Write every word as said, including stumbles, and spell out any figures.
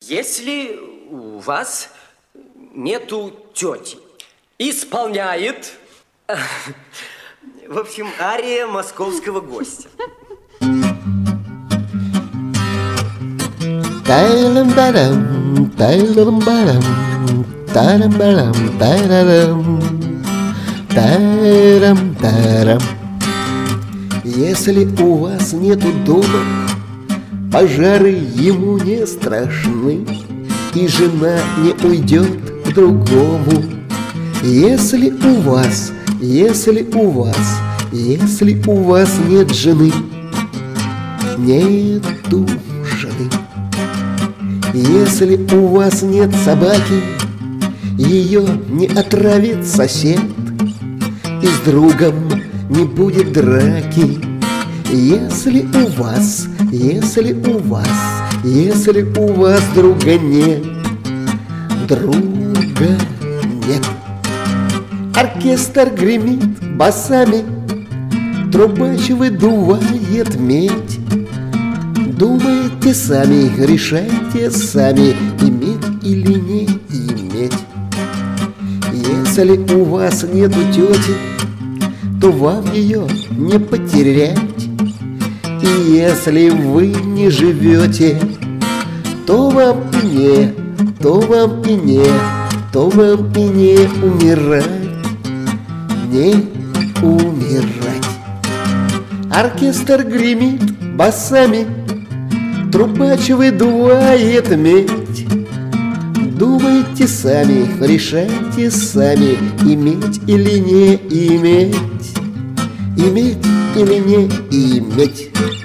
Если у вас нету тети, исполняет, в общем, ария московского гостя. Тайлам-барам, тайлам-барам, тарам-барам, тайрарам, тайрам-тарам. Если у вас нету дома, пожары ему не страшны, и жена не уйдет к другому. Если у вас, если у вас, если у вас нет жены, нету жены. Если у вас нет собаки, ее не отравит сосед, и с другом не будет драки. Если у вас, если у вас, если у вас друга нет, друга нет. Оркестр гремит басами, трубач выдувает медь. Думайте сами, решайте сами, иметь или не иметь. Если у вас нету тети, то вам ее не потерять. И если вы не живете, то вам и не, то вам и не, то вам и не умирать, не умирать. Оркестр гремит басами, трубач выдувает медь. Думайте сами, решайте сами, иметь или не иметь, иметь или не иметь.